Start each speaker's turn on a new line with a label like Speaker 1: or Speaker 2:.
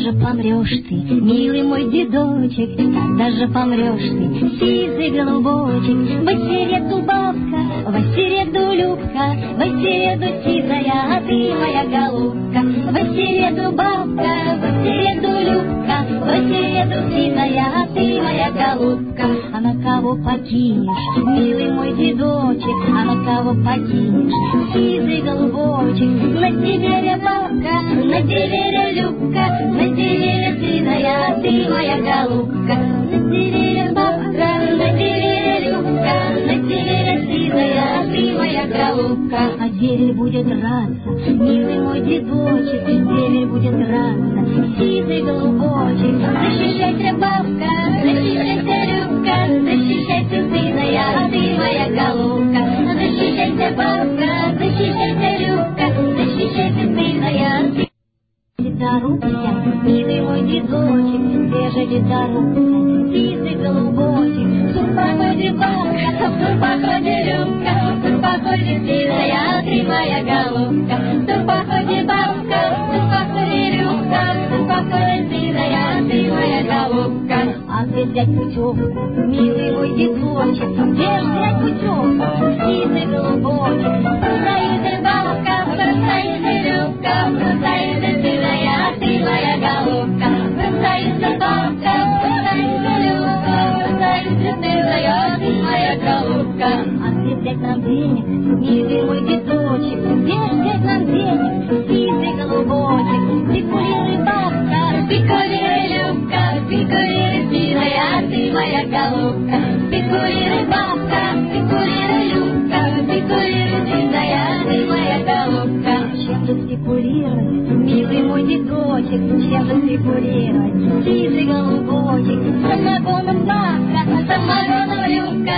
Speaker 1: же помрешь ты, милый мой дедочек, когда же помрешь ты, сизый голубочек? В середу бабка, в середу Любка, в середу сизая, а ты моя голубка. В середу бабка, в середу Любка, в середу сизая, а ты моя голубка. А на кого покинешь, милый мой дедочек, а на кого покинешь, сизый голубочек? На севере бабка, на севере Любка, на севере сизая, а ты моя голубка. На севере бабка, на севере Любка, на севере сизая, а ты моя голубка. А север будет драться, милый мой дедочек, север будет драться, сизый голубочек. Защищайся, бабка, защищайся, Любка, защищайся, сызая, а ты моя голубка. Защищайся, бабка, защищайся, Любка, защищайся, сызая, а ты. Дедорубся, милый мой дедочек, свежая дедорубся, сизый голубочек. Тут походит бабка, тут походит Любка, тут походит сизая, а ты моя голубка. Тут походит бабка, тут походит Любка, тут походит сизая, а ты моя голубка. А где взять путевку, милый мой дедочек, где ж взять путевку, сизый голубочек? Бросается бабка, бросается Любка, бросается сизая, а ты моя голубка. Бросается бабка, бросается Любка, бросается сизая, а ты моя голубка. А где взять нам денег, милый мой дедочек, где ж взять нам денег, сизый голубочек? Спекулируй, бабка, спекулируй, Любка, спекулируй, сизая, а ты моя голубка. Спекулируй, бабка, спекулируй, Любка, спекулируй, сизая, а ты моя голубка. Чем же спекулировать, милый мой дедочек, чем же спекулировать, сизый голубочек? Самогоном, бабка, самогоном, Любка,